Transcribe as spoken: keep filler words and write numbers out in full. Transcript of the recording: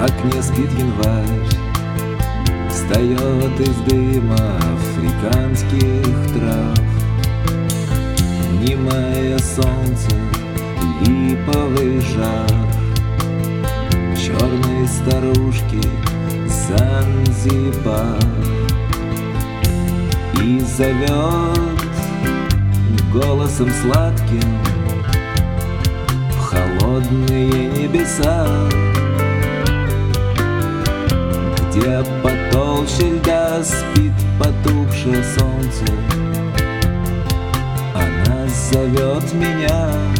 окне спит январь, встает из дыма африканских трав. Внимая солнце, липовый жар, черные старушки Занзибар. И зовет голосом сладким в холодные небеса, где потолще льда спит потухшее солнце. Она зовет меня.